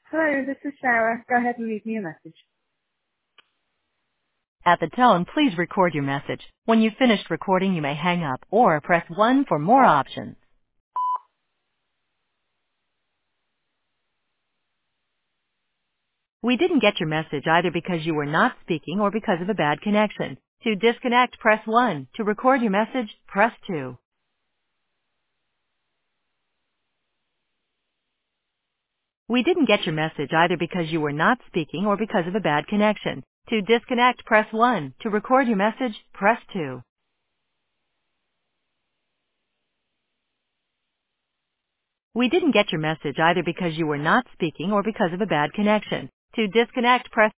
Hello, this is Sarah. Go ahead and leave me a message. At the tone, please record your message. When you've finished recording, you may hang up or press 1 for more options. We didn't get your message either because you were not speaking or because of a bad connection. To disconnect, press 1. To record your message, press 2. We didn't get your message either because you were not speaking or because of a bad connection. To disconnect, press 1. To record your message, press 2. We didn't get your message either because you were not speaking or because of a bad connection. To disconnect, press